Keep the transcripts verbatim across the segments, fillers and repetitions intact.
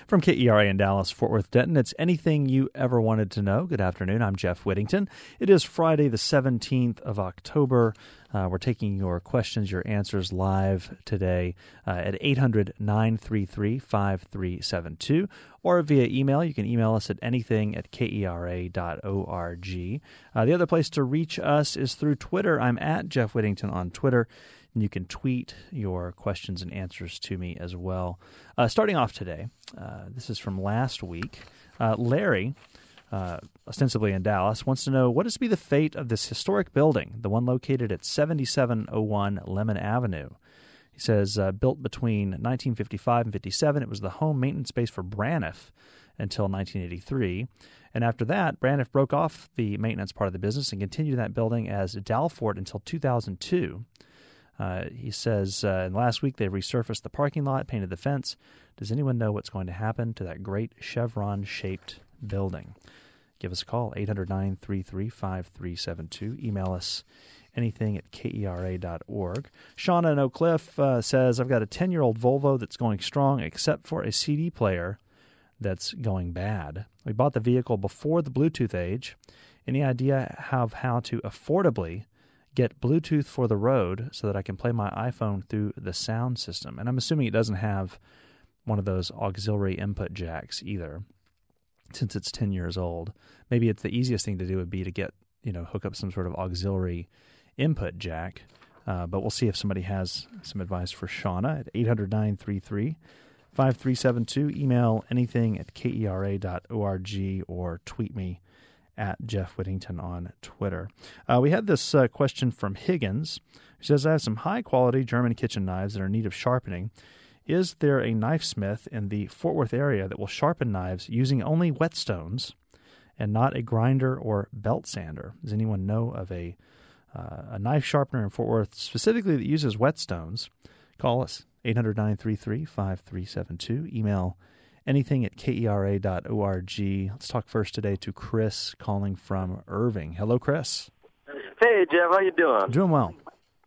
From K E R A in Dallas, Fort Worth, Denton, it's Anything You Ever Wanted to Know. Good afternoon. I'm Jeff Whittington. It is Friday, the seventeenth of October. Uh, we're taking your questions, your answers live today uh, at eight hundred, nine three three, five three seven two or via email. You can email us at anything at kera dot org. Uh, the other place to reach us is through Twitter. I'm at Jeff Whittington on Twitter. And you can tweet your questions and answers to me as well. Uh, starting off today, uh, this is from last week. Uh, Larry, uh, ostensibly in Dallas, wants to know, what is to be the fate of this historic building, the one located at seventy-seven oh one Lemon Avenue? He says, uh, built between nineteen fifty-five and fifty-seven, it was the home maintenance base for Braniff until nineteen eighty-three. And after that, Braniff broke off the maintenance part of the business and continued that building as Dalfort until two thousand two. Uh, he says, uh, last week they resurfaced the parking lot, painted the fence. Does anyone know what's going to happen to that great chevron-shaped building? Give us a call, eight hundred, nine three three, five three seven two. Email us anything at kera dot org. Shauna in Oak Cliff uh, says, I've got a ten-year-old Volvo that's going strong except for a C D player that's going bad. We bought the vehicle before the Bluetooth age. Any idea of how to affordably get Bluetooth for the road so that I can play my iPhone through the sound system? And I'm assuming it doesn't have one of those auxiliary input jacks either, since it's ten years old. Maybe it's the easiest thing to do would be to get, you know, hook up some sort of auxiliary input jack. Uh, but we'll see if somebody has some advice for Shauna at eight hundred, nine three three, five three seven two. Email anything at kera dot org or tweet me at Jeff Whittington on Twitter. Uh, we had this uh, question from Higgins. He says, I have some high-quality German kitchen knives that are in need of sharpening. Is there a knife smith in the Fort Worth area that will sharpen knives using only whetstones and not a grinder or belt sander? Does anyone know of a, uh, a knife sharpener in Fort Worth specifically that uses whetstones? Call us, eight hundred, nine three three, five three seven two. Email anything at kera dot org. Let's talk first today to Chris calling from Irving. Hello, Chris. Hey, Jeff. How you doing? Doing well.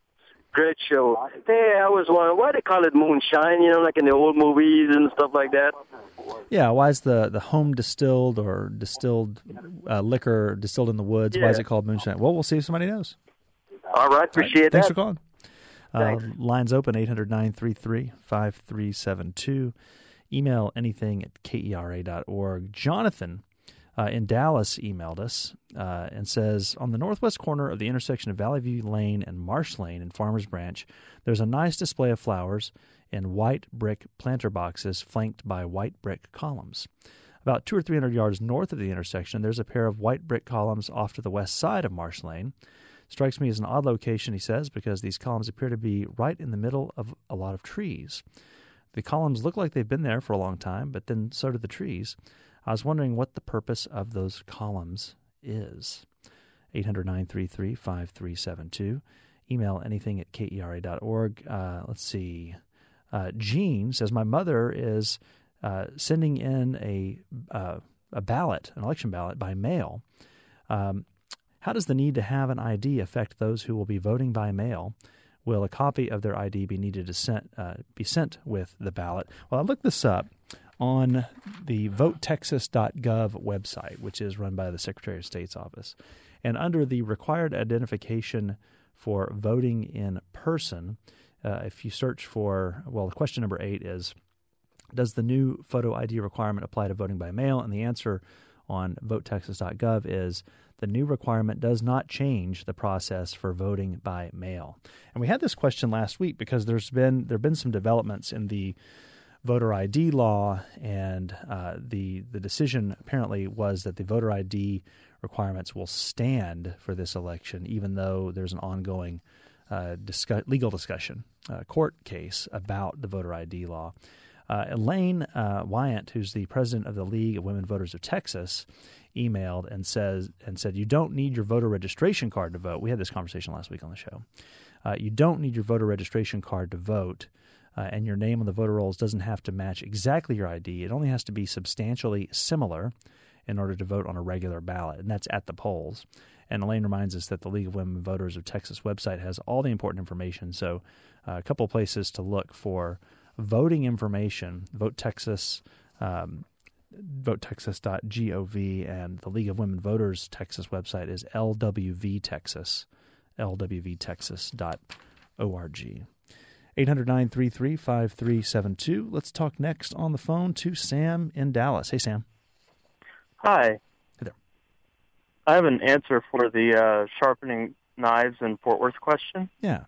Great show. Hey, I was wondering, why they call it moonshine, you know, like in the old movies and stuff like that? Yeah, why is the, the home distilled or distilled uh, liquor distilled in the woods, yeah. Why is it called moonshine? Well, we'll see if somebody knows. All right, appreciate All right, thanks that. for calling. Uh, lines open, eight hundred, nine three three, five three seven two. Email anything at kera dot org. Jonathan uh, in Dallas emailed us uh, and says, on the northwest corner of the intersection of Valley View Lane and Marsh Lane in Farmers Branch, there's a nice display of flowers in white brick planter boxes flanked by white brick columns. About two or three hundred yards north of the intersection, there's a pair of white brick columns off to the west side of Marsh Lane. Strikes me as an odd location, he says, because these columns appear to be right in the middle of a lot of trees. The columns look like they've been there for a long time, but then so do the trees. I was wondering what the purpose of those columns is. eight hundred, nine three three, five three seven two. Email anything at kera dot org. Uh, let's see. Uh, Jean says, my mother is uh, sending in a uh, a ballot, an election ballot, by mail. Um, how does the need to have an I D affect those who will be voting by mail? Will a copy of their I D be needed to sent, uh, be sent with the ballot? Well, I looked this up on the vote texas dot gov website, which is run by the Secretary of State's office. And under the required identification for voting in person, uh, if you search for, well, question number eight is, does the new photo I D requirement apply to voting by mail? And the answer on vote texas dot gov is, the new requirement does not change the process for voting by mail. And we had this question last week because there's been there have been some developments in the voter I D law, and uh, the the decision apparently was that the voter I D requirements will stand for this election, even though there's an ongoing uh, discuss, legal discussion, uh, court case about the voter I D law. Uh, Elaine uh, Wyant, who's the president of the League of Women Voters of Texas, emailed and says and said, you don't need your voter registration card to vote. We had this conversation last week on the show. Uh, you don't need your voter registration card to vote, uh, and your name on the voter rolls doesn't have to match exactly your I D. It only has to be substantially similar in order to vote on a regular ballot, and that's at the polls. And Elaine reminds us that the League of Women Voters of Texas website has all the important information, so uh, a couple places to look for voting information, vote texas um, vote texas dot gov, and the League of Women Voters Texas website is L W V Texas, L W V texas dot org. eight hundred, nine three three, five three seven two. Let's talk next on the phone to Sam in Dallas. Hey, Sam. Hi. Hey there. I have an answer for the uh, sharpening knives in Fort Worth question. Yeah.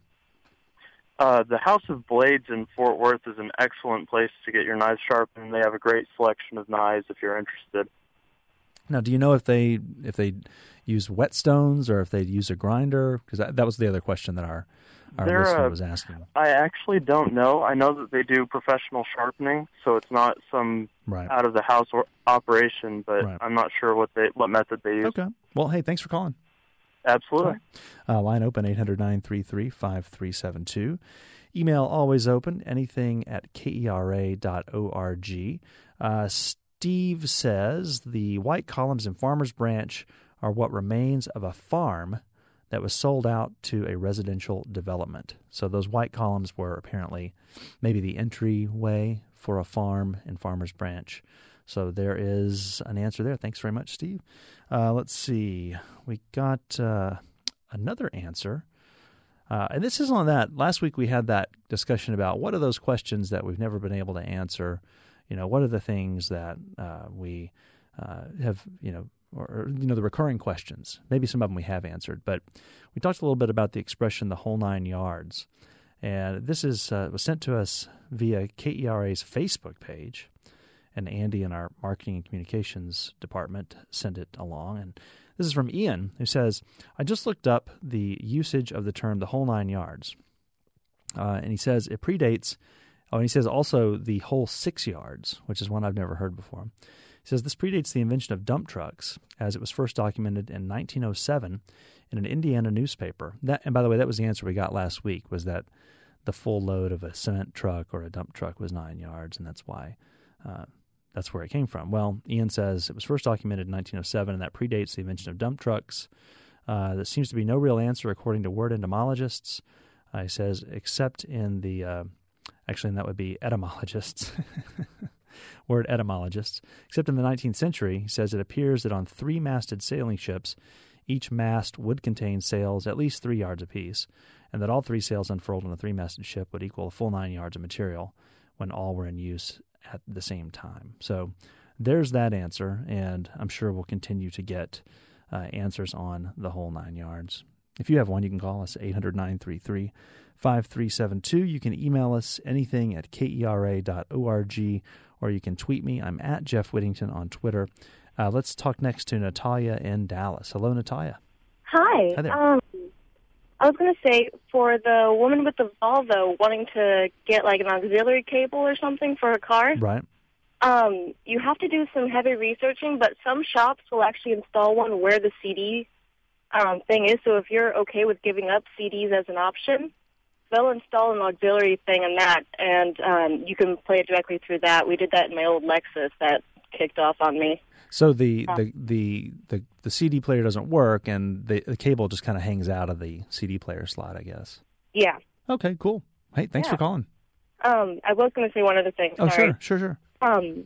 Uh, the House of Blades in Fort Worth is an excellent place to get your knives sharpened. They have a great selection of knives if you're interested. Now, do you know if they if they use whetstones or if they use a grinder? Because that, that was the other question that our, our They're, listener uh, was asking. I actually don't know. I know that they do professional sharpening, so it's not some Right. out-of-the-house or- operation, but Right. I'm not sure what they what method they use. Okay. Well, hey, thanks for calling. Absolutely. Uh, line open, eight hundred, nine three three, five three seven two. Email always open, anything at kera dot org. Uh, Steve says the white columns in Farmers Branch are what remains of a farm that was sold out to a residential development. So those white columns were apparently maybe the entryway for a farm in Farmers Branch. So there is an answer there. Thanks very much, Steve. Uh, let's see. We got uh, another answer. Uh, and this is on that. Last week we had that discussion about what are those questions that we've never been able to answer. You know, what are the things that uh, we uh, have, you know, or, or, you know, the recurring questions. Maybe some of them we have answered. But we talked a little bit about the expression the whole nine yards. And this is uh, was sent to us via K E R A's Facebook page. And Andy in our marketing and communications department sent it along. And this is from Ian, who says, I just looked up the usage of the term the whole nine yards. Uh, and he says it predates, oh, and he says also the whole six yards, which is one I've never heard before. He says this predates the invention of dump trucks, as it was first documented in nineteen oh seven in an Indiana newspaper. That, and by the way, that was the answer we got last week, was that the full load of a cement truck or a dump truck was nine yards, and that's why uh, that's where it came from. Well, Ian says it was first documented in nineteen oh seven, and that predates the invention of dump trucks. Uh, there seems to be no real answer according to word entomologists. Uh, he says, except in the, uh, actually, and that would be etymologists, word etymologists, except in the nineteenth century, he says it appears that on three-masted sailing ships, each mast would contain sails at least three yards apiece, and that all three sails unfurled on a three-masted ship would equal a full nine yards of material when all were in use at the same time. So there's that answer, and I'm sure we'll continue to get uh, answers on the whole nine yards. If you have one, you can call us eight hundred, nine three three, five three seven two. You can email us anything at kera dot org, or you can tweet me. I'm at Jeff Whittington on Twitter. Uh, let's talk next to Natalia in Dallas. Hello, Natalia. Hi. Hi there. Um, I was going to say, for the woman with the Volvo wanting to get like an auxiliary cable or something for her car, Right. um, you have to do some heavy researching, but some shops will actually install one where the C D um, thing is. So if you're okay with giving up C Ds as an option, they'll install an auxiliary thing in that, and um, you can play it directly through that. We did that in my old Lexus. That kicked off on me. So the, the, the, the, the C D player doesn't work, and the, the cable just kind of hangs out of the C D player slot, I guess. Yeah. Okay, cool. Hey, thanks Yeah. for calling. Um, I was going to say one other thing. Oh, Sorry. sure, sure, sure. Um,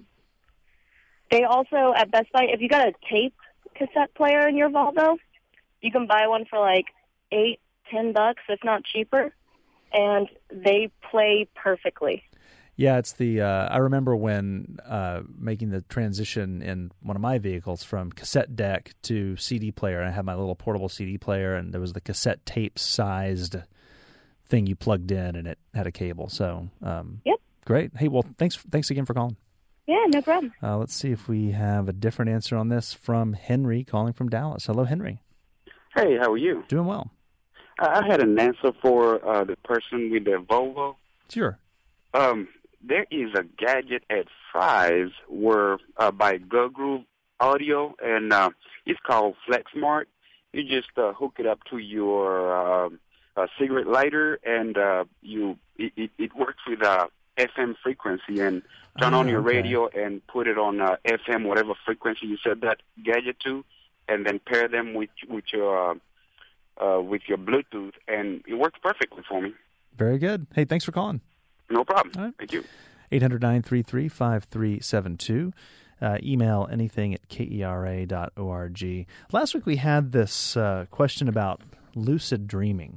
they also, at Best Buy, if you got a tape cassette player in your Volvo, you can buy one for like eight, ten bucks, if not cheaper, and they play perfectly. Yeah, it's the, uh, I remember when uh, making the transition in one of my vehicles from cassette deck to C D player, and I had my little portable C D player, and there was the cassette tape-sized thing you plugged in, and it had a cable. So, um, Yep. Great. Hey, well, thanks thanks again for calling. Yeah, no problem. Uh, let's see if we have a different answer on this from Henry calling from Dallas. Hello, Henry. Hey, how are you? Doing well. I I had an answer for uh, the person with the Volvo. Sure. Um, there is a gadget at Fry's where uh, by Guggle Audio, and uh, it's called FlexSmart. You just uh, hook it up to your uh, uh, cigarette lighter, and uh, you it, it, it works with a F M frequency, and turn Ah, on your okay. radio and put it on uh, F M, whatever frequency you set that gadget to, and then pair them with with your uh, uh, with your Bluetooth, and it works perfectly for me. Very good. Hey, thanks for calling. No problem. All right. Thank you. eight hundred, nine three three, five three seven two. Uh, email anything at kera dot org. Last week we had this uh, question about lucid dreaming.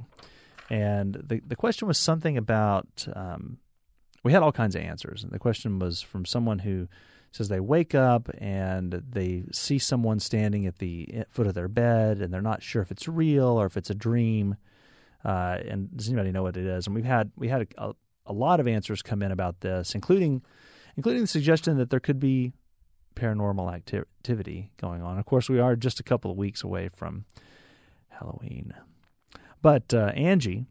And the, the question was something about, um, we had all kinds of answers. And the question was from someone who says they wake up and they see someone standing at the foot of their bed and they're not sure if it's real or if it's a dream. Uh, and does anybody know what it is? And we've had we had a, a lot of answers come in about this, including including the suggestion that there could be paranormal acti- activity going on. Of course, we are just a couple of weeks away from Halloween. But uh, Angie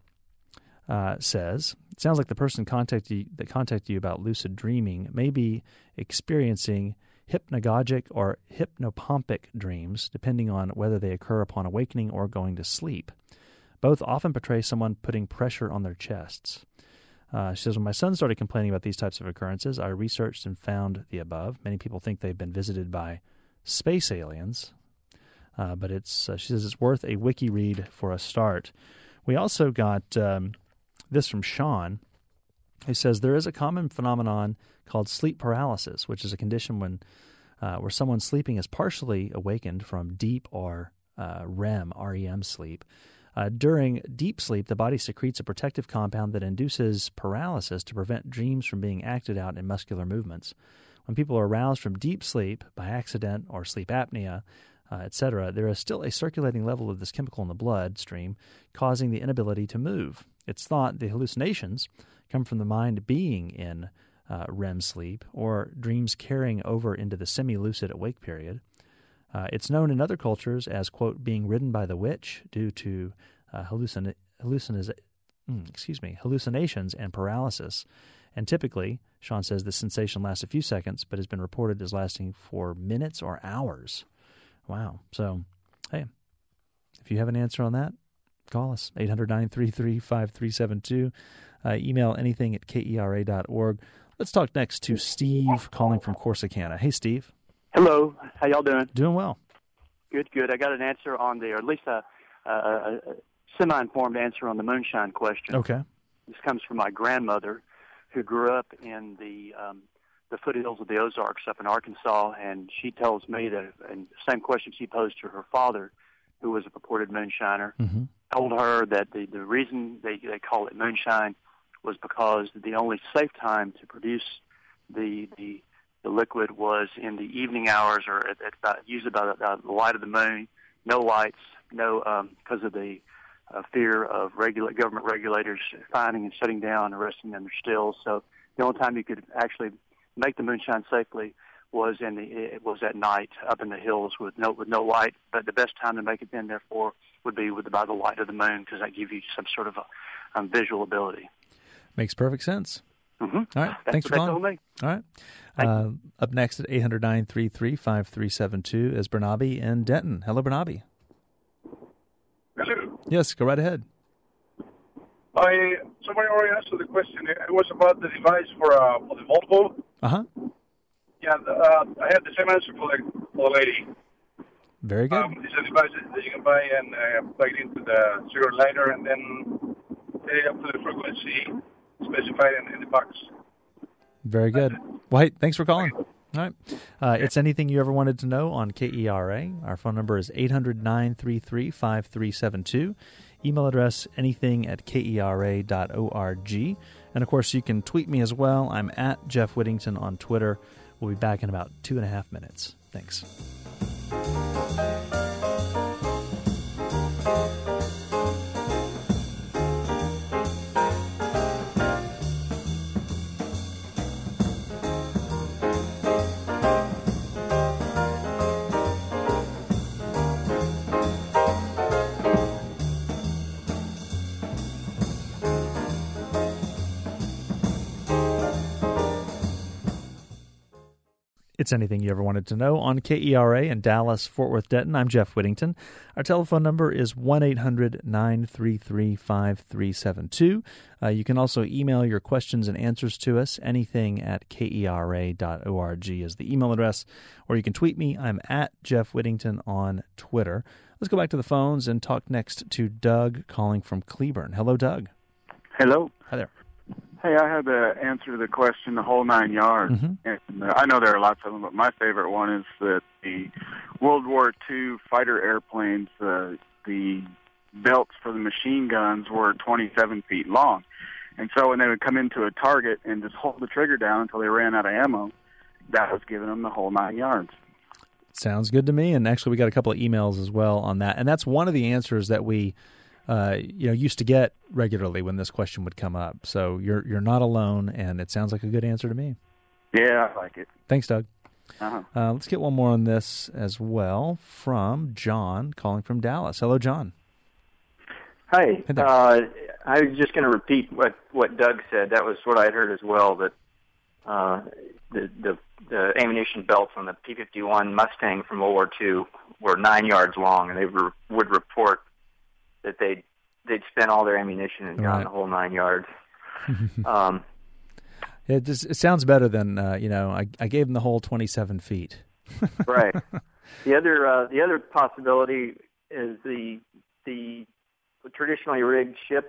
uh, says, it sounds like the person contacted you, that contacted you about lucid dreaming may be experiencing hypnagogic or hypnopompic dreams, depending on whether they occur upon awakening or going to sleep. Both often portray someone putting pressure on their chests. Uh, she says, when my son started complaining about these types of occurrences, I researched and found the above. Many people think they've been visited by space aliens, uh, but it's uh, she says it's worth a wiki read for a start. We also got um, this from Sean, who says there is a common phenomenon called sleep paralysis, which is a condition when uh, where someone sleeping is partially awakened from deep or uh, REM, R E M sleep. Uh, during deep sleep, the body secretes a protective compound that induces paralysis to prevent dreams from being acted out in muscular movements. When people are aroused from deep sleep by accident or sleep apnea, uh, et cetera, there is still a circulating level of this chemical in the bloodstream, causing the inability to move. It's thought the hallucinations come from the mind being in uh, REM sleep or dreams carrying over into the semi-lucid awake period. Uh, it's known in other cultures as, quote, being ridden by the witch due to uh, hallucin- hallucin- mm, excuse me, hallucinations and paralysis. And typically, Sean says, the sensation lasts a few seconds, but has been reported as lasting for minutes or hours. Wow. So, hey, if you have an answer on that, call us, eight hundred, nine three three, five three seven two. Uh, email anything at kera dot org. Let's talk next to Steve calling from Corsicana. Hey, Steve. Hello. How y'all doing? Doing well. Good, good. I got an answer on the, or at least a, a, a semi-informed answer on the moonshine question. Okay. This comes from my grandmother, who grew up in the um, the foothills of the Ozarks up in Arkansas, and she tells me that, and the same question she posed to her father, who was a purported moonshiner, mm-hmm. told her that the, the reason they, they call it moonshine was because the only safe time to produce the the The liquid was in the evening hours, or at, at about, usually by the, the light of the moon. No lights, no because um, of the uh, fear of regula- government regulators finding and shutting down, arresting them still. So the only time you could actually make the moonshine safely was in the it was at night up in the hills with no with no light. But the best time to make it then, therefore, would be with by the light of the moon, because that gives you some sort of a um, visual ability. Makes perfect sense. Mm-hmm. All right. That's Thanks for calling. me. All right. Uh, up next at eight hundred, nine three three, five three seven two is Bernabe in Denton. Hello, Bernabe. Hello. Yes, go right ahead. I somebody already answered the question. It was about the device for uh, for the multiple. Uh-huh. Yeah, uh, I had the same answer for the, for the lady. Very good. Um, it's a device that you can buy and uh, plug it into the cigarette lighter, and then set it up to the frequency specified in, in the box. Very good. Well, hey, thanks for calling. All right. Uh, it's anything you ever wanted to know on K E R A. Our phone number is eight hundred, nine three three, five three seven two. Email address anything at kera dot org. And, of course, you can tweet me as well. I'm at Jeff Whittington on Twitter. We'll be back in about two and a half minutes. Thanks. It's anything you ever wanted to know on K E R A in Dallas, Fort Worth, Denton. I'm Jeff Whittington. Our telephone number is one eight hundred, nine three three, five three seven two. Uh, you can also email your questions and answers to us. Anything at kera dot org is the email address. Or you can tweet me. I'm at Jeff Whittington on Twitter. Let's go back to the phones and talk next to Doug calling from Cleburne. Hello, Doug. Hello. Hi there. Hey, I had the answer to the question, the whole nine yards. Mm-hmm. And uh, I know there are lots of them, but my favorite one is that the World War Two fighter airplanes, uh, the belts for the machine guns were twenty-seven feet long. And so when they would come into a target and just hold the trigger down until they ran out of ammo, that was giving them the whole nine yards. Sounds good to me. And actually, we got a couple of emails as well on that. And that's one of the answers that we uh, you know, used to get regularly when this question would come up. So you're you're not alone, and it sounds like a good answer to me. Yeah, I like it. Thanks, Doug. Uh-huh. Uh, let's get one more on this as well from John, calling from Dallas. Hello, John. Hi. Hey there. Uh, I was just going to repeat what, what Doug said. That was what I'd heard as well, that uh, the, the the ammunition belts on the P fifty-one Mustang from World War Two were nine yards long, and they re- would report that they'd, they'd spent all their ammunition and gone Right. the whole nine yards. um, It, just, it sounds better than, uh, you know, I, I gave them the whole twenty-seven feet. right. The other uh, the other possibility is the the traditionally rigged ships.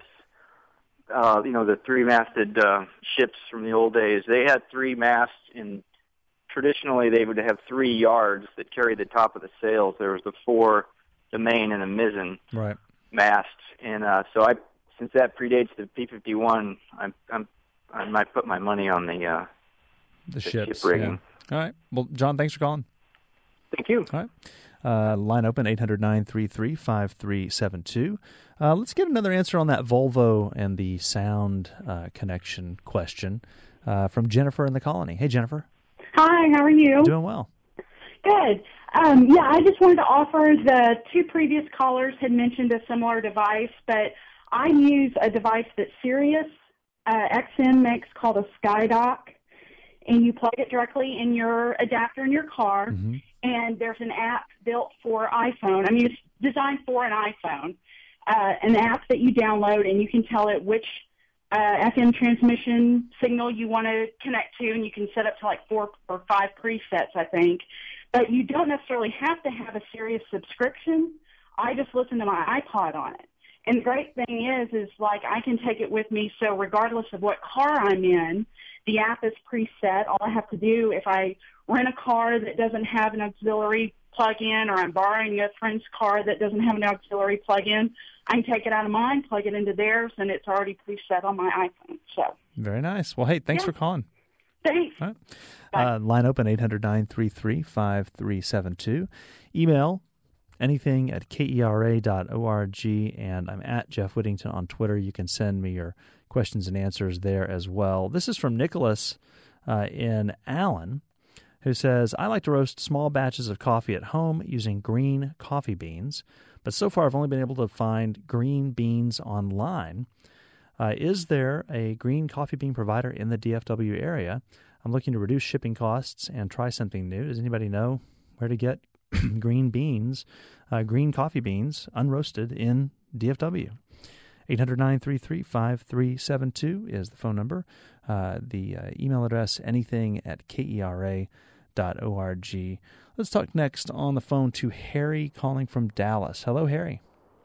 Uh, you know, the three-masted uh, ships from the old days. They had three masts, and traditionally they would have three yards that carried the top of the sails. There was the fore, the main, and the mizzen Right. masts. And uh, so, I since that predates the P fifty-one, I'm, I'm I might put my money on the uh, The, the ships. ship rigging. Yeah. All right. Well, John, thanks for calling. Thank you. All right. Uh, line open, eight hundred nine three three five three seven two. Uh, let's get another answer on that Volvo and the sound uh, connection question uh, from Jennifer in the Colony. Hey, Jennifer. Hi, how are you? Doing well. Good. Um, yeah, I just wanted to offer, the two previous callers had mentioned a similar device, but I use a device that Sirius uh, X M makes called a SkyDock, and you plug it directly in your adapter in your car, mm-hmm. and there's an app built for iPhone. I mean, it's designed for an iPhone, uh, an app that you download, and you can tell it which uh, F M transmission signal you want to connect to, and you can set up to like four or five presets, I think. But you don't necessarily have to have a Sirius subscription. I just listen to my iPod on it. And the great thing is, is like I can take it with me, so regardless of what car I'm in, the app is preset. All I have to do, if I rent a car that doesn't have an auxiliary plug-in, or I'm borrowing a friend's car that doesn't have an auxiliary plug-in, I can take it out of mine, plug it into theirs, and it's already preset on my iPhone. So Very nice. Well, hey, thanks Yeah. for calling. thanks. All right. Uh, line open, eight hundred nine three three five three seven two. Email anything at kera dot org, and I'm at Jeff Whittington on Twitter. You can send me your questions and answers there as well. This is from Nicholas uh, in Allen, who says, I like to roast small batches of coffee at home using green coffee beans, but so far I've only been able to find green beans online. Uh, is there a green coffee bean provider in the D F W area? I'm looking to reduce shipping costs and try something new. Does anybody know where to get green beans, uh, green coffee beans, unroasted in D F W? eight hundred nine three three five three seven two is the phone number. Uh, the uh, email address, anything at kera dot org. Let's talk next on the phone to Harry calling from Dallas. Hello, Harry.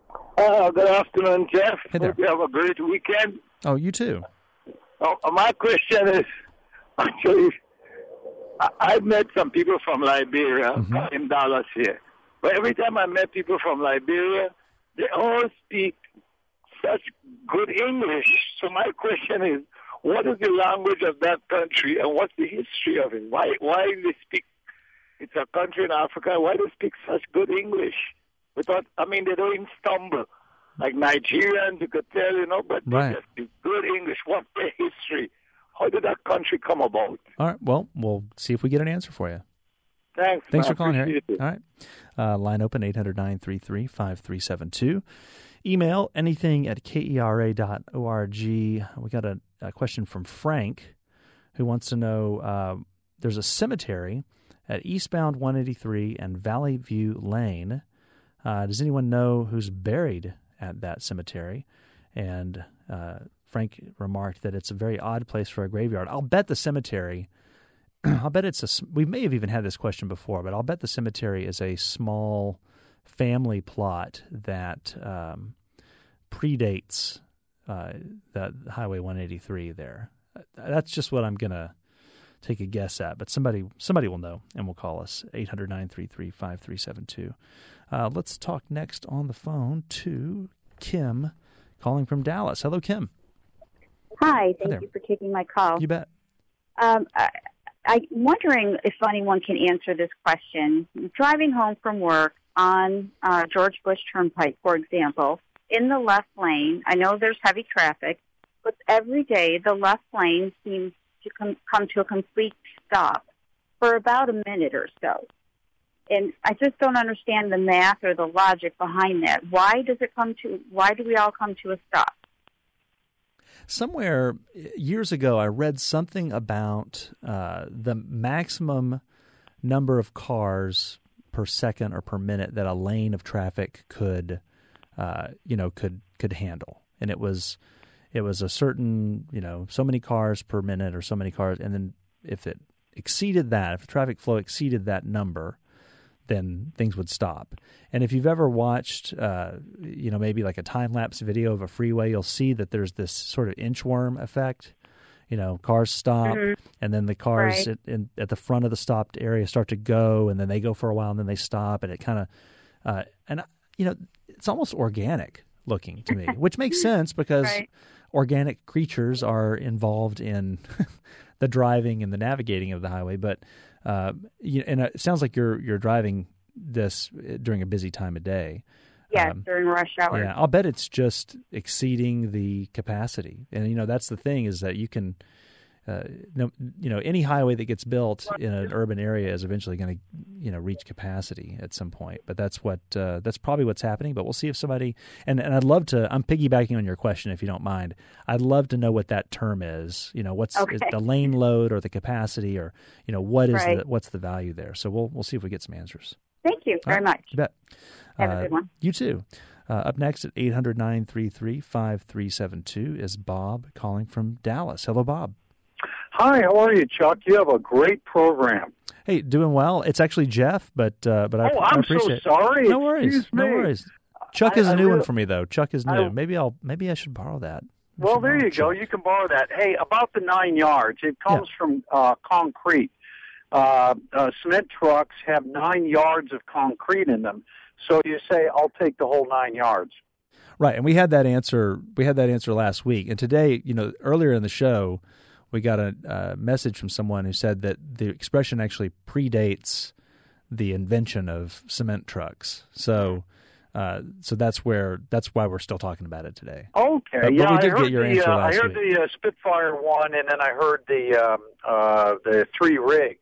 Uh, good afternoon, Jeff. Hey there. Hope you have a great weekend. Oh, you too. Oh, my question is, actually, I- I've met some people from Liberia Mm-hmm. in Dallas here. But every time I met people from Liberia, they all speak such good English. So my question is, what is the language of that country, and what's the history of it? Why why do they speak? It's a country in Africa. Why do they speak such good English? Without, I mean, they don't even stumble. Like Nigerians, you could tell, you know, but Right. they just speak good English. What's their history? How did that country come about? All right. Well, we'll see if we get an answer for you. Thanks. Thanks man. for calling, Harry. Appreciate it. All right. Uh, line open, eight hundred nine three three five three seven two. Email anything at kera dot org. We got a, a question from Frank, who wants to know, uh, there's a cemetery at eastbound one eighty-three and Valley View Lane. Uh, does anyone know who's buried at that cemetery? And uh, Frank remarked that it's a very odd place for a graveyard. I'll bet the cemetery, I'll bet it's a, we may have even had this question before, but I'll bet the cemetery is a small family plot that um, predates uh, the Highway one eighty-three there. That's just what I'm going to take a guess at. But somebody somebody will know and will call us, eight hundred, nine three three, five three seven two. Uh, let's talk next on the phone to Kim calling from Dallas. Hello, Kim. Hi, thank Hi you for taking my call. You bet. Um, I, I'm wondering if anyone can answer this question. Driving home from work on uh, George Bush Turnpike, for example, in the left lane, I know there's heavy traffic, but every day the left lane seems to come, come to a complete stop for about a minute or so. And I just don't understand the math or the logic behind that. Why does it come to, why do we all come to a stop? Somewhere years ago, I read something about uh, the maximum number of cars per second or per minute that a lane of traffic could, uh, you know, could could handle, and it was it was a certain, you know, so many cars per minute or so many cars, and then if it exceeded that, if the traffic flow exceeded that number, then things would stop. And if you've ever watched, uh, you know, maybe like a time-lapse video of a freeway, you'll see that there's this sort of inchworm effect. You know, cars stop, mm-hmm. and then the cars right. at, in, at the front of the stopped area start to go, and then they go for a while, and then they stop, and it kind of, uh, and, you know, it's almost organic looking to me, which makes sense because right. organic creatures are involved in the driving and the navigating of the highway. But uh, you, and it sounds like you're you're driving this during a busy time of day. Yes, um, during rush hour. Yeah, I'll bet it's just exceeding the capacity. And, you know, that's the thing is that you can, uh, no, you know, any highway that gets built in an urban area is eventually going to, you know, reach capacity at some point. But that's what, uh, that's probably what's happening. But we'll see if somebody, and, and I'd love to, I'm piggybacking on your question if you don't mind. I'd love to know what that term is. You know, what's okay. is the lane load or the capacity or, you know, what is right. the, what's the value there? So we'll, we'll see if we get some answers. Thank you very right. much. You bet. Have uh, a good one. You too. Uh, up next at eight hundred, nine three three, five three seven two is Bob calling from Dallas. Hello, Bob. Hi, how are you, Chuck? You have a great program. Hey, doing well. It's actually Jeff, but uh, but I, oh, I I'm appreciate so sorry. it. No worries. Excuse No me. worries. Chuck I, is a I new really, one for me, though. Chuck is new. I, maybe I'll maybe I should borrow that. I well, should there borrow you go. Chuck. You can borrow that. Hey, about the nine yards, it comes Yeah. from uh, concrete. Uh, uh, cement trucks have nine yards of concrete in them. So you say, I'll take the whole nine yards. Right, and we had that answer. We had that answer last week, and today, you know, earlier in the show, we got a uh, message from someone who said that the expression actually predates the invention of cement trucks. So, uh, so that's where that's why we're still talking about it today. Okay, but, yeah, but we did I heard get your the answer uh, last I heard week. the uh, Spitfire one, and then I heard the um, uh, the three rigs.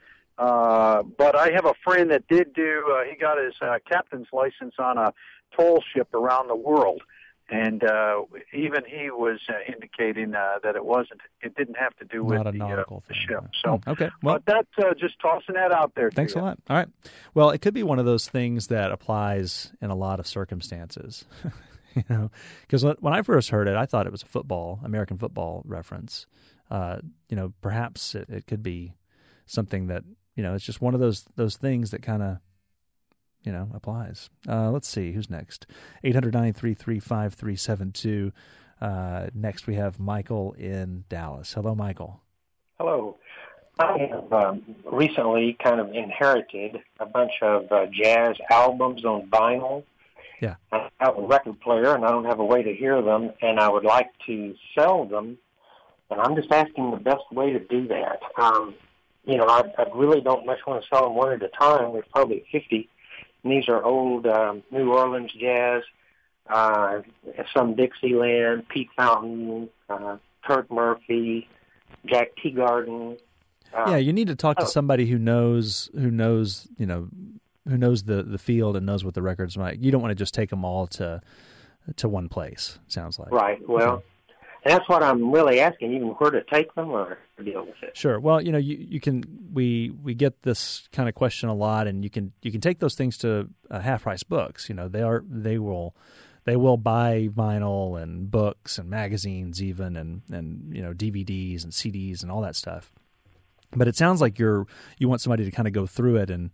Uh, but I have a friend that did do. Uh, he got his uh, captain's license on a toll ship around the world, and uh, even he was uh, indicating uh, that it wasn't. It didn't have to do with Not a the, nautical uh, the thing, ship. no. So, Hmm, okay, well, but that's uh, just tossing that out there. Thanks to a you. lot. All right. Well, it could be one of those things that applies in a lot of circumstances. You know, because when I first heard it, I thought it was a football, American football reference. Uh, you know, perhaps it, it could be something that, you know, it's just one of those those things that kind of, you know, applies. Uh, let's see, who's next? eight hundred, nine three three, five three seven two. Uh, next we have Michael in Dallas. Hello, Michael. Hello. I have um, recently kind of inherited a bunch of uh, jazz albums on vinyl. Yeah. I have a record player, and I don't have a way to hear them, and I would like to sell them, and I'm just asking the best way to do that. Um, you know, I, I really don't much want to sell them one at a time. There's probably fifty, and these are old um, New Orleans jazz, uh, some Dixieland, Pete Fountain, uh, Kurt Murphy, Jack Teagarden. Uh, yeah, you need to talk to oh. somebody who knows who knows you know who knows the, the field and knows what the records like. You don't want to just take them all to to one place. Sounds like right. Well, okay. That's what I'm really asking. Even where to take them or deal with it. Sure. Well, you know, you, you can we we get this kind of question a lot, and you can you can take those things to uh, half price books. You know, they are they will. They will buy vinyl and books and magazines even and, and, you know, D V Ds and C Ds and all that stuff. But it sounds like you're you want somebody to kind of go through it and,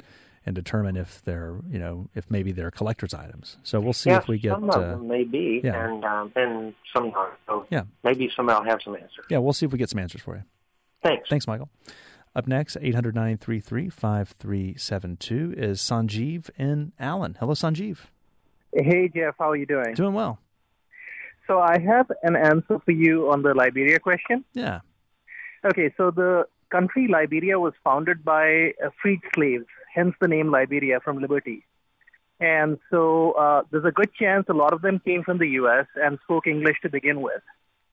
and determine if they're, you know, if maybe they're collector's items. So we'll see yeah, if we get. Some of uh, them may be, yeah. and um, and some not. So yeah. maybe somebody will have some answers. Yeah, we'll see if we get some answers for you. Thanks. Thanks, Michael. Up next, eight hundred nine three three five three seven two is Sanjeev in Allen. Hello, Sanjeev. Hey, Jeff. How are you doing? Doing well. So I have an answer for you on the Liberia question. Yeah. Okay, so the country Liberia was founded by uh, freed slaves, hence the name Liberia, from liberty. And so uh, there's a good chance a lot of them came from the U S and spoke English to begin with.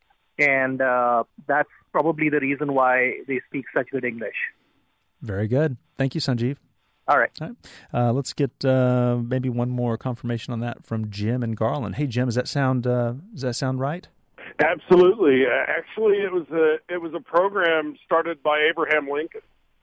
And uh, that's probably the reason why they speak such good English. Very good. Thank you, Sanjeev. All right. All right. Uh, let's get uh, maybe one more confirmation on that from Jim in Garland. Hey, Jim, does that sound uh, does that sound right? Absolutely. Uh, actually, it was a it was a program started by Abraham Lincoln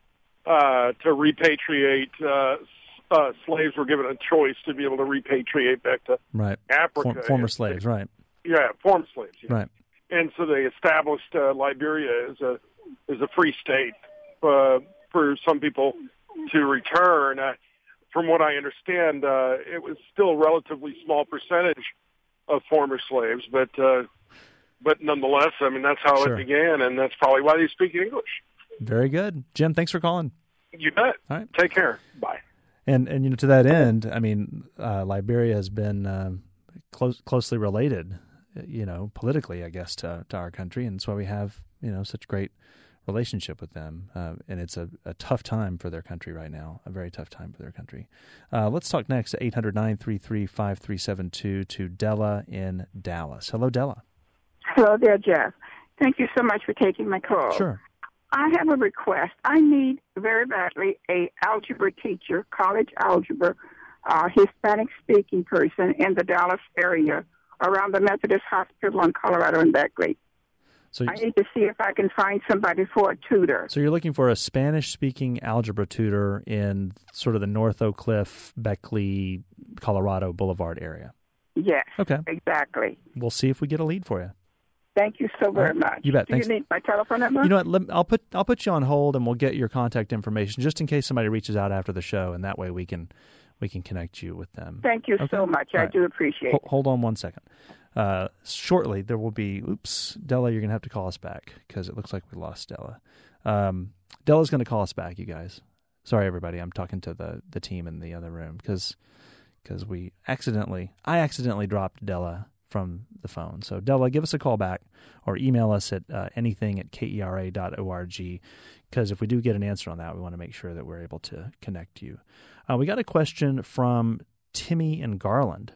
uh, to repatriate. Uh, uh, slaves were given a choice to be able to repatriate back to right. Africa. For, former and, slaves, right? Yeah, former slaves. Yeah. Right. And so they established uh, Liberia as a as a free state uh, for some people to return. Uh, from what I understand, uh, it was still a relatively small percentage of former slaves, but uh, but nonetheless, I mean, that's how Sure. it began, and that's probably why they speak English. Very good. Jim, thanks for calling. You bet. All right. Take care. Bye. And, and you know, to that end, I mean, uh, Liberia has been um, close, closely related, you know, politically, I guess, to, to our country, and that's why we have, you know, such great relationship with them. Uh, and it's a, a tough time for their country right now, a very tough time for their country. Uh, let's talk next at eight hundred nine three three five three seven two to Della in Dallas. Hello, Della. Hello there, Jeff. Thank you so much for taking my call. Sure. I have a request. I need very badly a algebra teacher, college algebra, uh, Hispanic-speaking person in the Dallas area around the Methodist Hospital on Colorado and that great. So, I need to see if I can find somebody for a tutor. So you're looking for a Spanish-speaking algebra tutor in sort of the North Oak Cliff, Beckley, Colorado Boulevard area. Yes. Okay. Exactly. We'll see if we get a lead for you. Thank you so very right. much. You bet. Do Thanks. you need my telephone number? You know what? Let, I'll put I'll put you on hold, and we'll get your contact information just in case somebody reaches out after the show, and that way we can we can connect you with them. Thank you Okay? so much. All I right. do appreciate Ho- it. Hold on one second. Uh, shortly, there will be. Oops, Della, you're gonna have to call us back because it looks like we lost Della. Um, Della's gonna call us back, you guys. Sorry, everybody. I'm talking to the the team in the other room because because we accidentally I accidentally dropped Della from the phone. So Della, give us a call back or email us at uh, anything at kera dot org, because if we do get an answer on that, we want to make sure that we're able to connect you. Uh, we got a question from Timmy in Garland,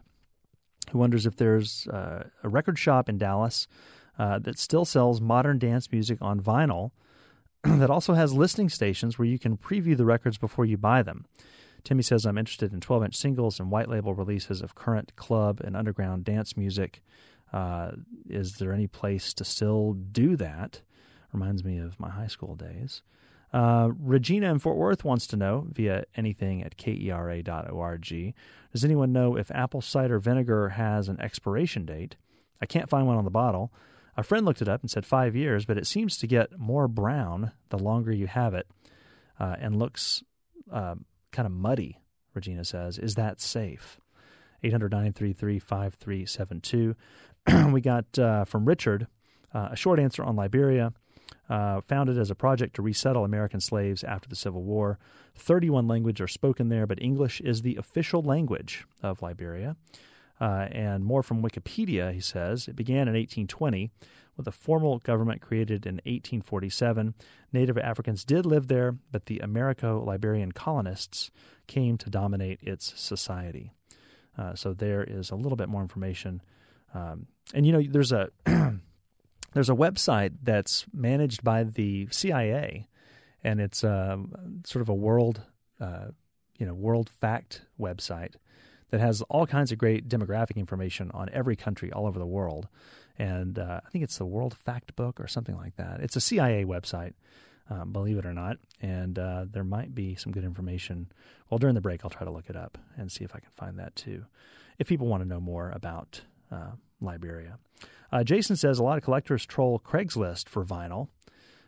who wonders if there's uh, a record shop in Dallas uh, that still sells modern dance music on vinyl that also has listening stations where you can preview the records before you buy them. Timmy says, I'm interested in twelve-inch singles and white label releases of current club and underground dance music. Uh, is there any place to still do that? Reminds me of my high school days. Uh, Regina in Fort Worth wants to know via anything at kera dot org. Does anyone know if apple cider vinegar has an expiration date? I can't find one on the bottle. A friend looked it up and said five years, but it seems to get more brown the longer you have it uh, and looks uh, kind of muddy, Regina says. Is that safe? eight hundred nine three three five three seven two. We got uh, from Richard uh, a short answer on Liberia. Uh, founded as a project to resettle American slaves after the Civil War. thirty-one languages are spoken there, but English is the official language of Liberia. Uh, and more from Wikipedia, he says, it began in eighteen twenty with a formal government created in eighteen forty-seven. Native Africans did live there, but the Americo-Liberian colonists came to dominate its society. Uh, so there is a little bit more information. Um, and, you know, there's a... There's a website that's managed by the C I A, and it's uh, sort of a world, uh, you know, world fact website that has all kinds of great demographic information on every country all over the world. And uh, I think it's the World Fact Book or something like that. It's a C I A website, um, believe it or not, and uh, there might be some good information. Well, during the break, I'll try to look it up and see if I can find that too, if people want to know more about uh, Liberia. Uh, Jason says a lot of collectors troll Craigslist for vinyl.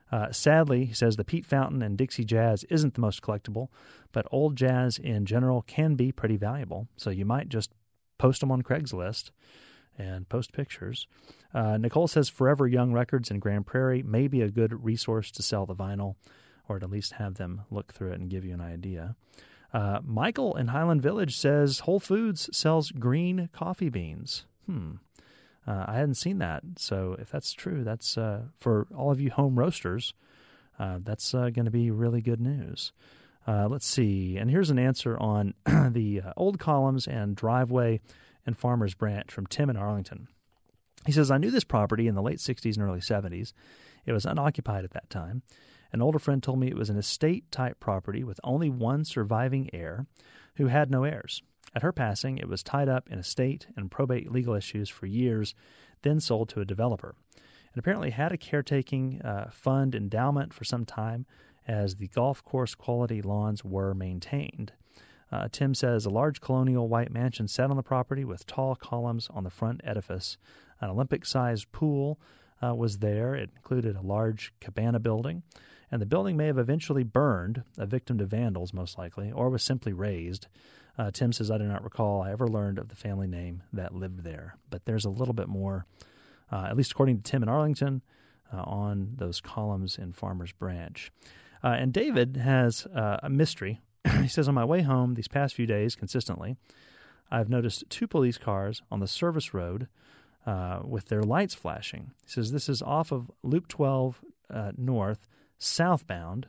Uh, sadly, he says the Pete Fountain and Dixie Jazz isn't the most collectible, but old jazz in general can be pretty valuable. So you might just post them on Craigslist and post pictures. Uh, Nicole says Forever Young Records in Grand Prairie may be a good resource to sell the vinyl, or to at least have them look through it and give you an idea. Uh, Michael in Highland Village says Whole Foods sells green coffee beans. Hmm. Uh, I hadn't seen that. So if that's true, that's uh, for all of you home roasters, uh, that's uh, going to be really good news. Uh, let's see. And here's an answer on the uh, Old Columns and Driveway and Farmers Branch from Tim in Arlington. He says, I knew this property in the late sixties and early seventies. It was unoccupied at that time. An older friend told me it was an estate-type property with only one surviving heir who had no heirs. At her passing, it was tied up in estate and probate legal issues for years, then sold to a developer. It apparently had a caretaking uh, fund endowment for some time as the golf course quality lawns were maintained. Uh, Tim says a large colonial white mansion sat on the property with tall columns on the front edifice. An Olympic-sized pool uh, was there. It included a large cabana building, and the building may have eventually burned, a victim to vandals most likely, or was simply razed. Uh, Tim says, I do not recall I ever learned of the family name that lived there. But there's a little bit more, uh, at least according to Tim in Arlington, uh, on those columns in Farmers Branch. Uh, and David has uh, a mystery. He says, on my way home these past few days, consistently, I've noticed two police cars on the service road uh, with their lights flashing. He says, this is off of Loop twelve uh, North, southbound,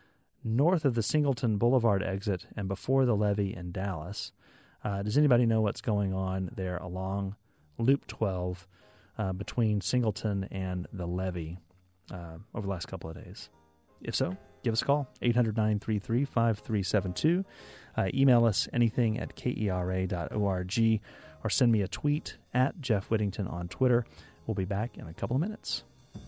north of the Singleton Boulevard exit and before the levee in Dallas. Uh, does anybody know what's going on there along Loop twelve uh, between Singleton and the levee uh, over the last couple of days? If so, give us a call, eight hundred, nine three three, five three seven two. Uh, email us anything at K E R A dot org or send me a tweet at Jeff Whittington on Twitter. We'll be back in a couple of minutes.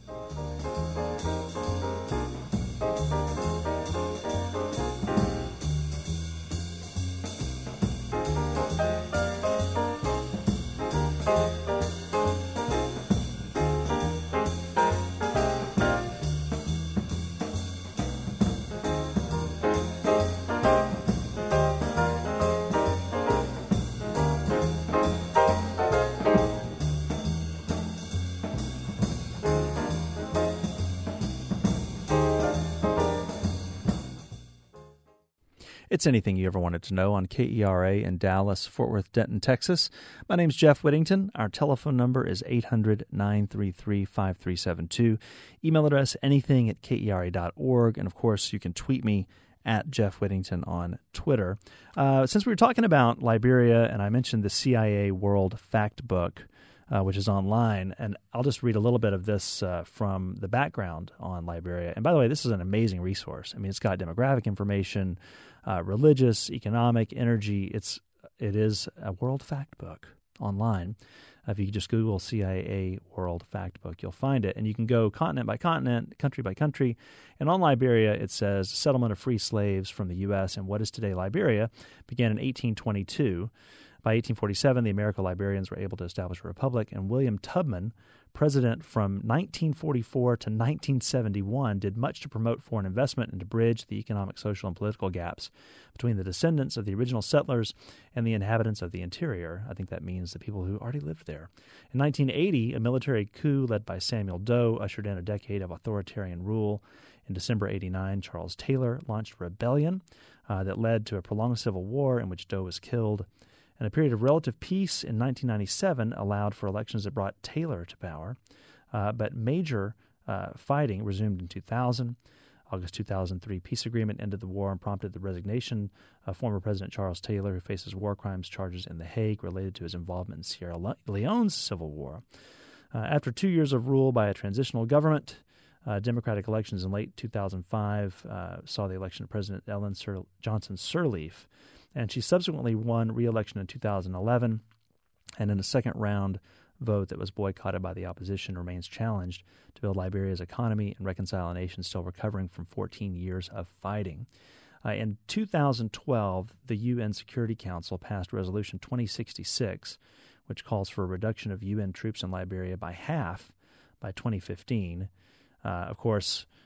It's anything you ever wanted to know on K E R A in Dallas, Fort Worth, Denton, Texas. My name's Jeff Whittington. Our telephone number is eight hundred, nine three three, five three seven two. Email address anything at K E R A dot org. And, of course, you can tweet me at Jeff Whittington on Twitter. Uh, since we were talking about Liberia, and I mentioned the C I A World Fact Book, Uh, which is online, and I'll just read a little bit of this uh, from the background on Liberia. And by the way, this is an amazing resource. I mean, it's got demographic information, uh, religious, economic, energy. It's it is a World Fact Book online. Uh, if you just Google C I A World Fact Book, you'll find it, and you can go continent by continent, country by country. And on Liberia, it says settlement of free slaves from the U S and what is today Liberia began in eighteen twenty-two. By eighteen forty-seven, the Americo-Liberians were able to establish a republic, and William Tubman, president from nineteen forty-four to nineteen seventy-one, did much to promote foreign investment and to bridge the economic, social, and political gaps between the descendants of the original settlers and the inhabitants of the interior. I think that means the people who already lived there. In nineteen eighty, a military coup led by Samuel Doe ushered in a decade of authoritarian rule. In December eighty-nine, Charles Taylor launched a rebellion uh, that led to a prolonged civil war in which Doe was killed. And a period of relative peace in nineteen ninety-seven allowed for elections that brought Taylor to power. Uh, but major uh, fighting resumed in two thousand. August two thousand three peace agreement ended the war and prompted the resignation of former President Charles Taylor, who faces war crimes charges in The Hague related to his involvement in Sierra Leone's civil war. Uh, after two years of rule by a transitional government, uh, democratic elections in late two thousand five uh, saw the election of President Ellen Sir- Johnson Sirleaf. And she subsequently won re-election in two thousand eleven, and in a second-round vote that was boycotted by the opposition remains challenged to build Liberia's economy and reconcile a nation still recovering from fourteen years of fighting. Uh, in two thousand twelve, the U N Security Council passed Resolution twenty sixty-six, which calls for a reduction of U N troops in Liberia by half by twenty fifteen. Uh, of course,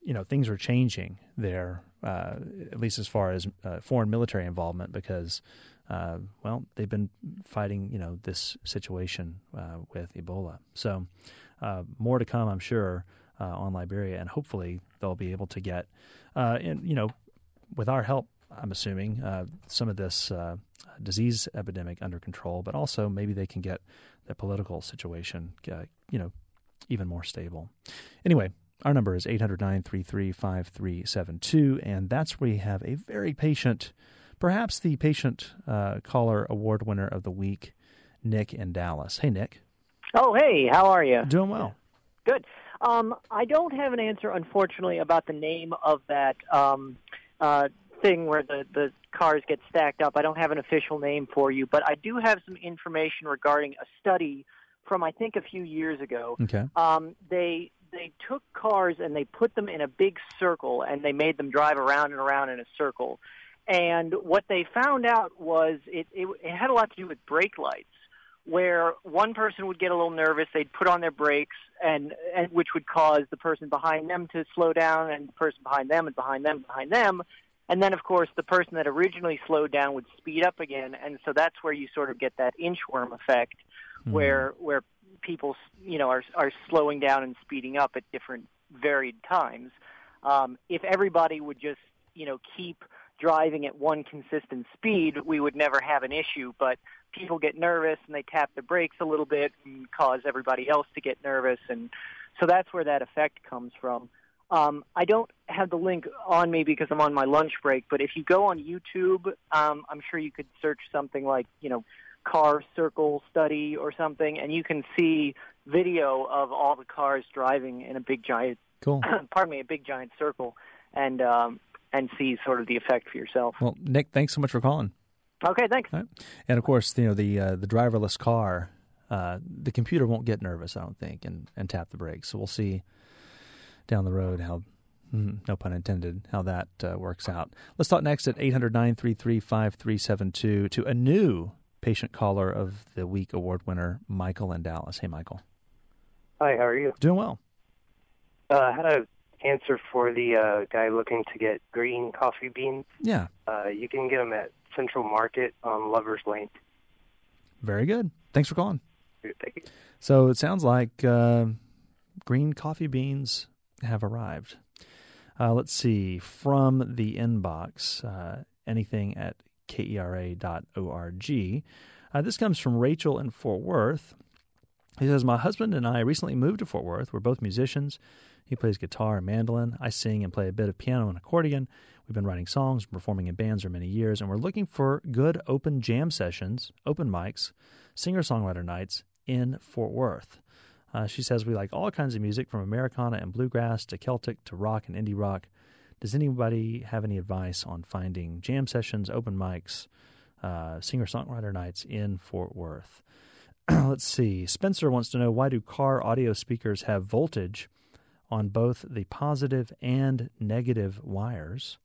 you know, things are changing there, uh, at least as far as uh, foreign military involvement, because, uh, well, they've been fighting, you know, this situation uh, with Ebola. So uh, more to come, I'm sure, uh, on Liberia, and hopefully they'll be able to get, uh, in, you know, with our help, I'm assuming, uh, some of this uh, disease epidemic under control, but also maybe they can get the political situation, uh, you know, even more stable. Anyway, our number is eight hundred, nine three three, five three seven two, and that's where we have a very patient, perhaps the patient uh, caller award winner of the week, Nick in Dallas. Hey, Nick. Oh, hey, how are you? Doing well. Good. Um, I don't have an answer, unfortunately, about the name of that um, uh, thing where the, the cars get stacked up. I don't have an official name for you, but I do have some information regarding a study from, I think, a few years ago. Okay. Um, they they took cars and they put them in a big circle, and they made them drive around and around in a circle. And what they found out was it, it, it had a lot to do with brake lights, where one person would get a little nervous, they'd put on their brakes, and, and which would cause the person behind them to slow down, and the person behind them and behind them and behind them. And then, of course, the person that originally slowed down would speed up again, and so that's where you sort of get that inchworm effect, mm. where where people, you know, are are slowing down and speeding up at different varied times. Um, if everybody would just, you know, keep driving at one consistent speed, we would never have an issue. But people get nervous and they tap the brakes a little bit and cause everybody else to get nervous, and so that's where that effect comes from. Um, I don't have the link on me because I'm on my lunch break, but if you go on YouTube, um, I'm sure you could search something like, you know, car circle study or something, and you can see video of all the cars driving in a big giant, cool. pardon me, a big giant circle, and um, and see sort of the effect for yourself. Well, Nick, thanks so much for calling. Okay, thanks. Right. And of course, you know, the uh, the driverless car, uh, the computer won't get nervous, I don't think, and, and tap the brakes. So we'll see down the road how, no pun intended, how that uh, works out. Let's talk next at eight hundred, nine three three, five three seven two to a new patient caller of the week award winner, Michael in Dallas. Hey, Michael. Hi, how are you? Doing well. Uh, I had an answer for the uh, guy looking to get green coffee beans. Yeah. Uh, you can get them at Central Market on Lover's Lane. Very good. Thanks for calling. Thank you. So it sounds like uh, green coffee beans have arrived. Uh, let's see. From the inbox, uh, anything at K E R A dot org. Uh, this comes from Rachel in Fort Worth. He says, my husband and I recently moved to Fort Worth. We're both musicians. He plays guitar and mandolin. I sing and play a bit of piano and accordion. We've been writing songs and performing in bands for many years, and we're looking for good open jam sessions, open mics, singer-songwriter nights in Fort Worth. Uh, she says, we like all kinds of music, from Americana and bluegrass to Celtic to rock and indie rock. Does anybody have any advice on finding jam sessions, open mics, uh, singer-songwriter nights in Fort Worth? Let's see. Spencer wants to know, why do car audio speakers have voltage on both the positive and negative wires?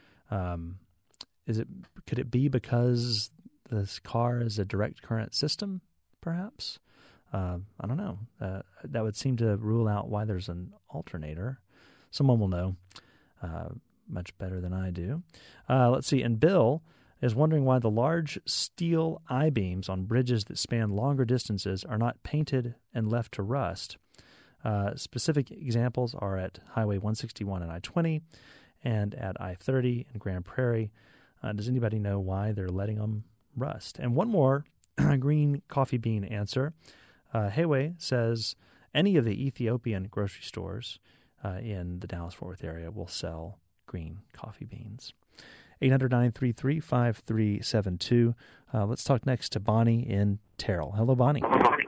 Um, is it could it be because this car is a direct current system, perhaps? Uh, I don't know. Uh, that would seem to rule out why there's an alternator. Someone will know uh, much better than I do. Uh, let's see. And Bill is wondering why the large steel I-beams on bridges that span longer distances are not painted and left to rust. Uh, specific examples are at Highway one sixty-one and I twenty and at I thirty and Grand Prairie. Uh, does anybody know why they're letting them rust? And one more green coffee bean answer. Uh, Hayway says any of the Ethiopian grocery stores uh, in the Dallas-Fort Worth area will sell green coffee beans. eight hundred, nine three three, five three seven two. Uh, let's talk next to Bonnie in Terrell. Hello, Bonnie.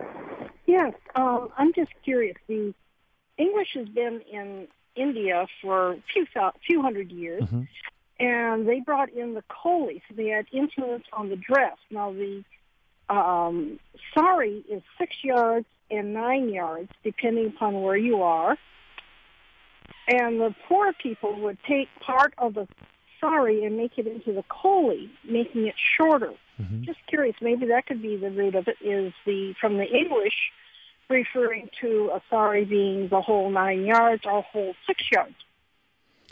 Yes, um, I'm just curious. The English has been in India for a few, few hundred years, mm-hmm. and they brought in the Kohli, so they had influence on the dress. Now, the um, sari is six yards and nine yards, depending upon where you are, and the poor people would take part of the sari and make it into the Kohli, making it shorter. Mm-hmm. Just curious, maybe that could be the root of it, is the from the English referring to a sari being the whole nine yards or whole six yards.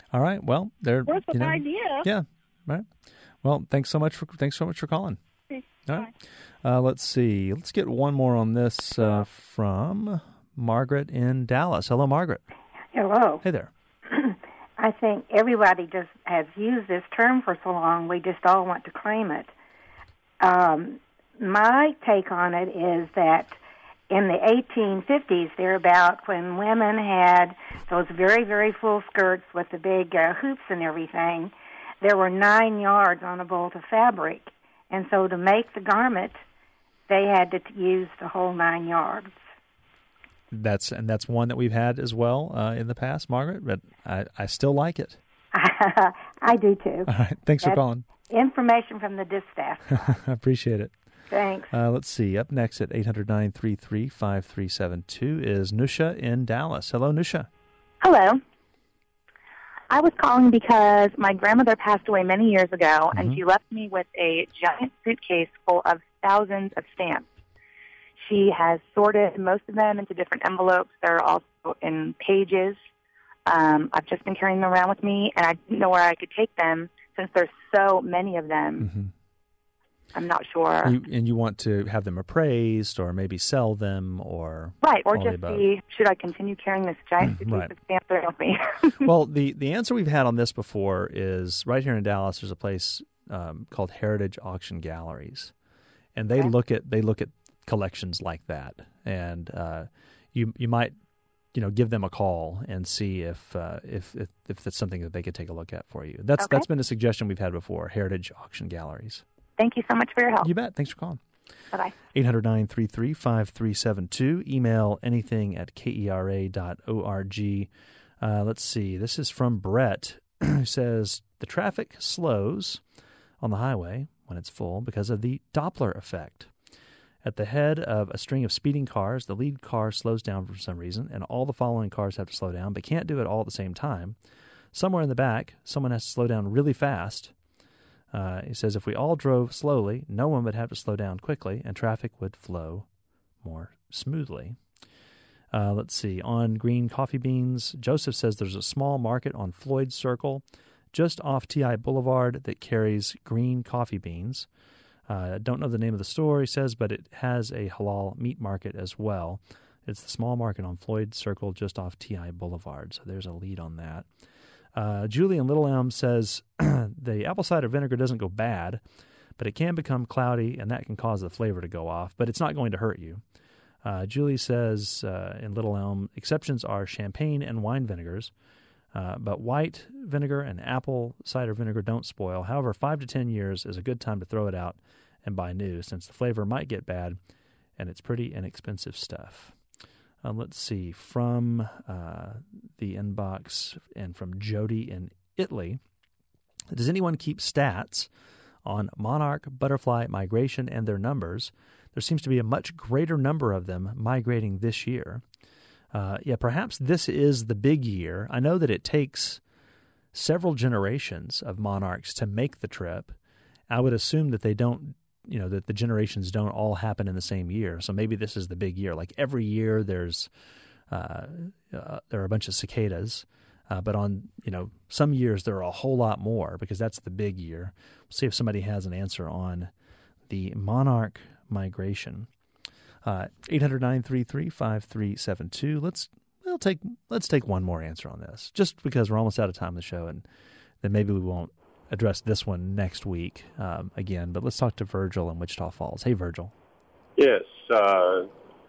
All right. Well, they're Worth you an know, idea. Yeah. Right. Well, thanks so much for thanks so much for calling. Okay. All right. Uh, let's see. Let's get one more on this uh, from Margaret in Dallas. Hello, Margaret. Hello. Hey there. I think everybody just has used this term for so long, we just all want to claim it. Um, my take on it is that in the eighteen fifties, thereabout, when women had those very, very full skirts with the big uh, hoops and everything, there were nine yards on a bolt of fabric. And so to make the garment, they had to use the whole nine yards. That's and that's one that we've had as well uh, in the past, Margaret. But I, I still like it. I do too. All right, thanks That's for calling. Information from the distaff. I appreciate it. Thanks. Uh, let's see. Up next at eight hundred nine three three five three seven two is Nusha in Dallas. Hello, Nusha. Hello. I was calling because my grandmother passed away many years ago, Mm-hmm. and she left me with a giant suitcase full of thousands of stamps. She has sorted most of them into different envelopes. They're also in pages. Um, I've just been carrying them around with me, and I didn't know where I could take them since there's so many of them. Mm-hmm. I'm not sure. You, and you want to have them appraised or maybe sell them or... Right, or all the just above. see, should I continue carrying this giant suitcase Right. of stamps around with me? Well, the, the answer we've had on this before is right here in Dallas, there's a place um, called Heritage Auction Galleries. And they look at they look at collections like that. And uh, you you might you know give them a call and see if uh, if, if if that's something that they could take a look at for you. That's Okay. That's been a suggestion we've had before, Heritage Auction Galleries. Thank you so much for your help. You bet. Thanks for calling. Bye-bye. eight hundred nine three three five three seven two. Email anything at kera dot org. Uh, let's see. This is from Brett, who says, the traffic slows on the highway when it's full because of the Doppler effect. At the head of a string of speeding cars, the lead car slows down for some reason, and all the following cars have to slow down, but can't do it all at the same time. Somewhere in the back, someone has to slow down really fast. Uh, he says if we all drove slowly, no one would have to slow down quickly, and traffic would flow more smoothly. Uh, let's see. On green coffee beans, Joseph says there's a small market on Floyd Circle just off T I Boulevard that carries green coffee beans. I uh, don't know the name of the store, he says, but it has a halal meat market as well. It's the small market on Floyd Circle just off T I Boulevard, so there's a lead on that. Uh, Julie in Little Elm says the apple cider vinegar doesn't go bad, but it can become cloudy, and that can cause the flavor to go off, but it's not going to hurt you. Uh, Julie says uh, in Little Elm, exceptions are champagne and wine vinegars, uh, but white vinegar and apple cider vinegar don't spoil. However, five to ten years is a good time to throw it out and buy new, since the flavor might get bad, and it's pretty inexpensive stuff. Uh, let's see, from uh, the inbox and from Jody in Italy, does anyone keep stats on monarch butterfly migration and their numbers? There seems to be a much greater number of them migrating this year. Uh, yeah, perhaps this is the big year. I know that it takes several generations of monarchs to make the trip. I would assume that they don't you know, that the generations don't all happen in the same year. So maybe this is the big year. Like every year there's, uh, uh, there are a bunch of cicadas, uh, but on, you know, some years there are a whole lot more because that's the big year. We'll see if somebody has an answer on the monarch migration. Uh, eight hundred nine three three five three seven two. Let's, we'll take, let's take one more answer on this just because we're almost out of time in the show, and then maybe we won't address this one next week um, again, but let's talk to Virgil in Wichita Falls. Hey, Virgil. Yes, uh,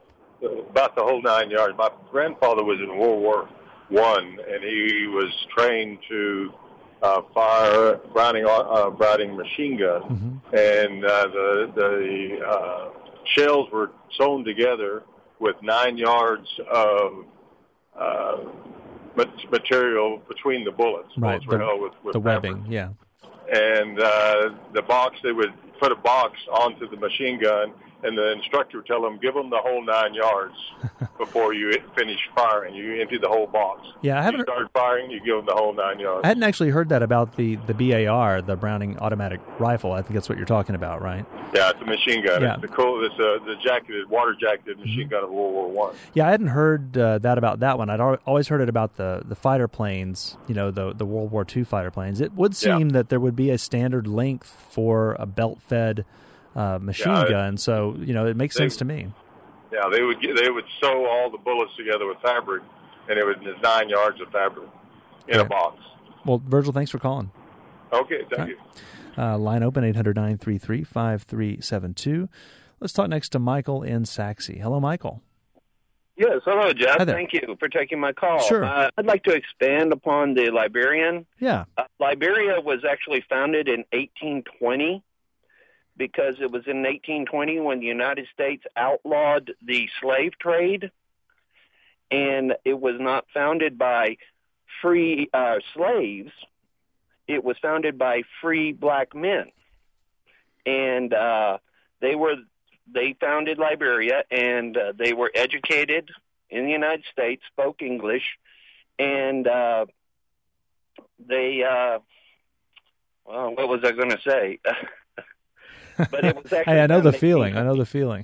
about the whole nine yards. My grandfather was in World War One, and he was trained to uh, fire Browning uh, Browning machine gun, mm-hmm. and uh, the the uh, shells were sewn together with nine yards of uh, material between the bullets. Right, Bullets were the, held with, with the fabric. webbing, yeah. and uh, the box, they would put a box onto the machine gun, and the instructor would tell them, give them the whole nine yards before you finish firing. You empty the whole box. Yeah, I haven't. You start firing, you give them the whole nine yards. I hadn't actually heard that about the, the B A R, the Browning automatic rifle. I think that's what you're talking about, right? Yeah, it's a machine gun. Yeah. It's the cool. It's a, the jacketed, water jacketed machine gun of World War One. Yeah, I hadn't heard uh, that about that one. I'd al- always heard it about the, the fighter planes, you know, the the World War Two fighter planes. It would seem Yeah. that there would be a standard length for a belt-fed uh, machine Yeah, it- gun, so, you know, it makes they- sense to me. Yeah, they would get, they would sew all the bullets together with fabric, and it was nine yards of fabric in Yeah. a box. Well, Virgil, thanks for calling. Okay, thank you. Uh, line open, eight hundred, nine three three, five three seven two. Let's talk next to Michael in Saxe. Hello, Michael. Yes, hello, Jeff. Hi there. Thank you for taking my call. Sure. Uh, I'd like to expand upon the Liberian. Yeah. Uh, Liberia was actually founded in eighteen twenty because it was in eighteen twenty when the United States outlawed the slave trade, and it was not founded by free uh, slaves. It was founded by free black men, and uh, they were they founded Liberia, and uh, they were educated in the United States, spoke English, and uh, they, uh, well, what was I going to say? But it was actually Hey, I know the founded- feeling. I know the feeling.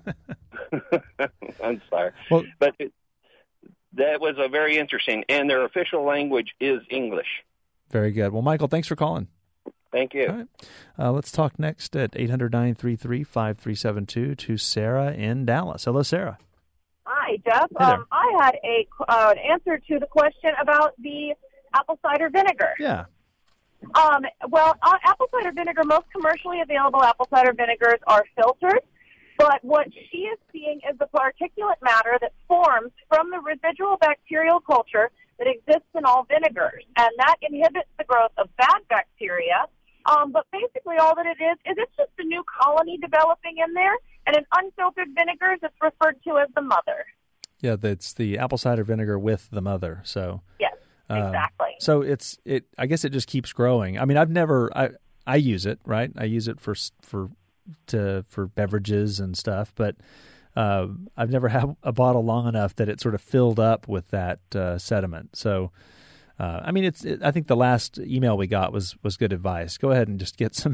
I'm sorry. Well, but it, that was a very interesting, and their official language is English. Very good. Well, Michael, thanks for calling. Thank you. All right. Uh, let's talk next at eight hundred, nine three three, five three seven two to Sarah in Dallas. Hello, Sarah. Hi, Jeff. Hey there. Um, I had a uh, an answer to the question about the apple cider vinegar. Yeah. Um, well, uh, apple cider vinegar, most commercially available apple cider vinegars are filtered, but what she is seeing is the particulate matter that forms from the residual bacterial culture that exists in all vinegars, and that inhibits the growth of bad bacteria. Um, but basically all that it is, is it's just a new colony developing in there, and in unfiltered vinegars, it's referred to as the mother. Yeah, that's the apple cider vinegar with the mother. So Yes, uh, exactly. So it's it. I guess it just keeps growing. I mean, I've never. I I use it, right? I use it for for to for beverages and stuff, but uh, I've never had a bottle long enough that it sort of filled up with that uh, sediment. So. Uh, I mean, it's. It, I think the last email we got was, was good advice. Go ahead and just get some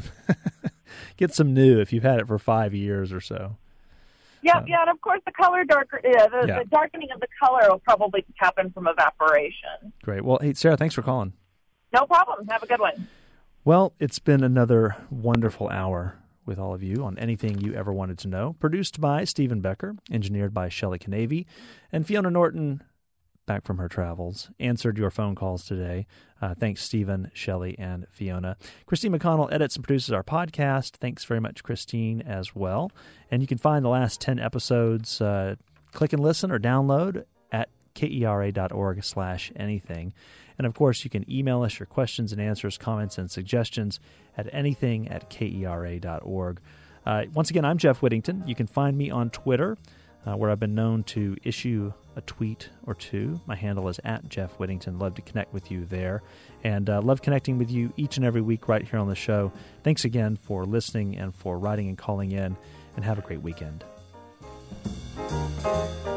get some new if you've had it for five years or so. Yeah, yeah, and of course the color darker, yeah, the, Yeah. the darkening of the color will probably happen from evaporation. Great. Well, hey, Sarah, thanks for calling. No problem. Have a good one. Well, it's been another wonderful hour with all of you on Anything You Ever Wanted to Know. Produced by Stephen Becker, engineered by Shelley Canavy, and Fiona Norton, back from her travels, answered your phone calls today. Uh, thanks, Stephen, Shelley, and Fiona. Christine McConnell edits and produces our podcast. Thanks very much, Christine, as well. And you can find the last ten episodes, uh, click and listen or download at kera.org slash anything. And, of course, you can email us your questions and answers, comments, and suggestions at anything at kera dot org. Uh, once again, I'm Jeff Whittington. You can find me on Twitter, uh, where I've been known to issue a tweet or two. My handle is at Jeff Whittington. Love to connect with you there. And uh, love connecting with you each and every week right here on the show. Thanks again for listening and for writing and calling in. And have a great weekend.